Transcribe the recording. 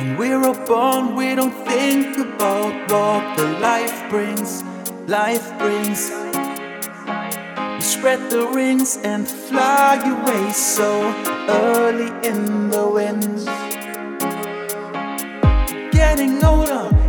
When we're all born, we don't think about what the life brings. Life brings. We spread the rings and fly away so early in the wind. Getting older,